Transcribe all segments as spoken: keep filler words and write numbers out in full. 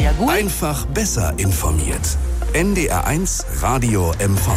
Ja gut. Einfach besser informiert. N D R eins Radio M V.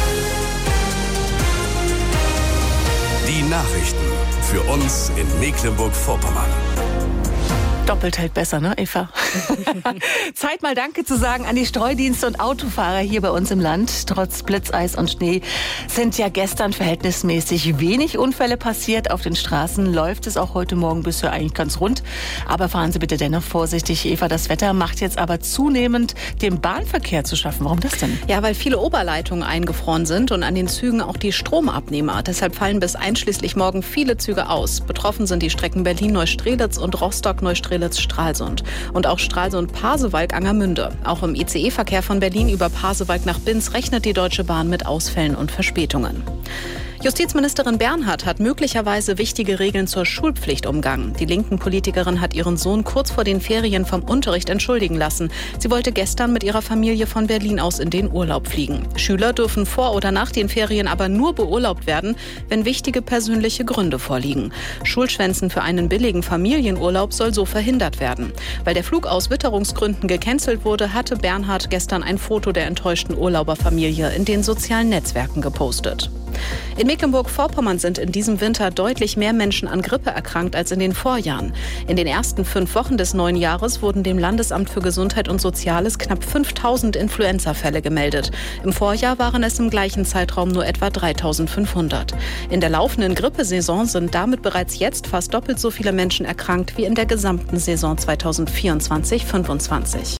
Die Nachrichten für uns in Mecklenburg-Vorpommern. Doppelt hält besser, ne, Eva? Zeit mal Danke zu sagen an die Streudienste und Autofahrer hier bei uns im Land. Trotz Blitzeis und Schnee sind ja gestern verhältnismäßig wenig Unfälle passiert. Auf den Straßen läuft es auch heute Morgen bisher eigentlich ganz rund. Aber fahren Sie bitte dennoch vorsichtig, Eva. Das Wetter macht jetzt aber zunehmend dem Bahnverkehr zu schaffen. Warum das denn? Ja, weil viele Oberleitungen eingefroren sind und an den Zügen auch die Stromabnehmer. Deshalb fallen bis einschließlich morgen viele Züge aus. Betroffen sind die Strecken Berlin-Neustrelitz und Rostock-Neustrelitz. Stralsund und auch Stralsund-Pasewalk-Angermünde. Auch im I C E-Verkehr von Berlin über Pasewalk nach Binz rechnet die Deutsche Bahn mit Ausfällen und Verspätungen. Justizministerin Bernhardt hat möglicherweise wichtige Regeln zur Schulpflicht umgangen. Die linken Politikerin hat ihren Sohn kurz vor den Ferien vom Unterricht entschuldigen lassen. Sie wollte gestern mit ihrer Familie von Berlin aus in den Urlaub fliegen. Schüler dürfen vor oder nach den Ferien aber nur beurlaubt werden, wenn wichtige persönliche Gründe vorliegen. Schulschwänzen für einen billigen Familienurlaub soll so verhindert werden. Weil der Flug aus Witterungsgründen gecancelt wurde, hatte Bernhardt gestern ein Foto der enttäuschten Urlauberfamilie in den sozialen Netzwerken gepostet. In Mecklenburg-Vorpommern sind in diesem Winter deutlich mehr Menschen an Grippe erkrankt als in den Vorjahren. In den ersten fünf Wochen des neuen Jahres wurden dem Landesamt für Gesundheit und Soziales knapp fünftausend Influenza-Fälle gemeldet. Im Vorjahr waren es im gleichen Zeitraum nur etwa dreitausendfünfhundert. In der laufenden Grippesaison sind damit bereits jetzt fast doppelt so viele Menschen erkrankt wie in der gesamten Saison zweitausendvierundzwanzig fünfundzwanzig.